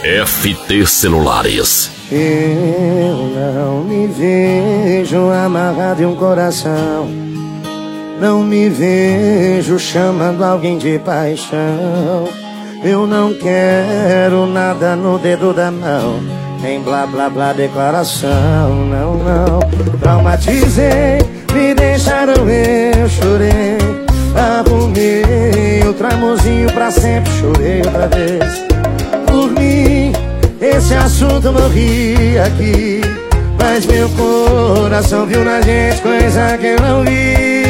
FT Celulares. Eu não me vejo amarrado em um coração. Não me vejo chamando alguém de paixão. Eu não quero nada no dedo da mão, nem blá blá blá declaração. Não, não. Traumatizei, me deixaram, eu chorei. Arrumei outro amorzinho pra sempre, chorei outra vez. Por mim, esse assunto morri aqui, mas meu coração viu na gente coisa que eu não vi.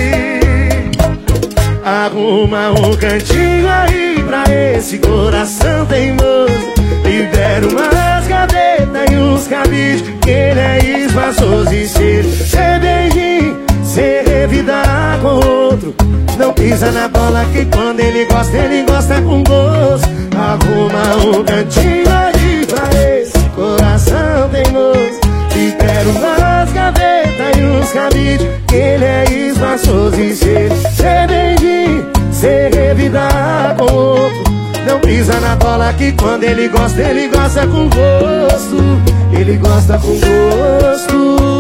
Arruma um cantinho aí pra esse coração teimoso. Libera umas gavetas e uns cabides, que ele é espaçoso. E se ele ser beijinho, se revidar com outro, não pisa na bola que quando ele gosta com gosto. Arruma um cantinho aí pra esse coração teimoso. Libera umas gavetas e uns cabides, que ele é espaçoso. E se ele ser beijinho, se revidar com outro, não pisa na bola que quando ele gosta com gosto. Ele gosta com gosto.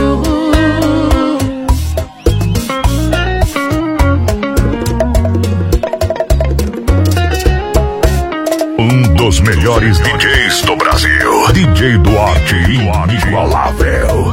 Um dos melhores DJs do Brasil, DJ Duarte, inigualável.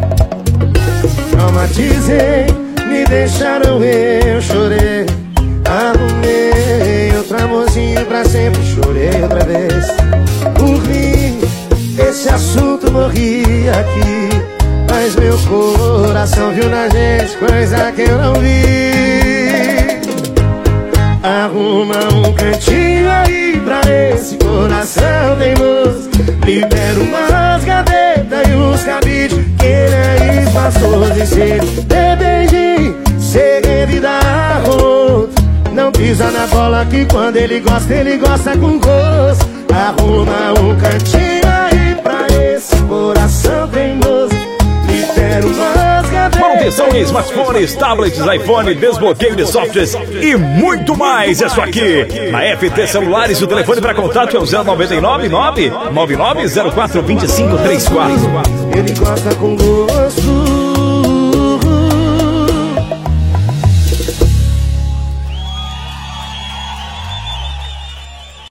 Traumatizei, me deixaram, eu chorei. Arrumei outro amorzinho pra sempre, chorei outra vez. Por mim, esse assunto morri aqui, mas meu coração viu na gente coisa que eu não vi. Arruma um cantinho aí pra esse coração teimoso. Libera umas gavetas e uns cabides, que ele é espaçoso. E se ele der beijinho, se revidar com outro, não pisa na bola que quando ele gosta com gosto. Arruma um cantinho aí pra esse coração teimoso. Libera umas gavetas. Manutenção em smartphones, tablets, iPhone, desbloqueio de softwares e muito mais. É só aqui na FT Celulares. O telefone para contato é o 099 999042534. Ele gosta com gosto.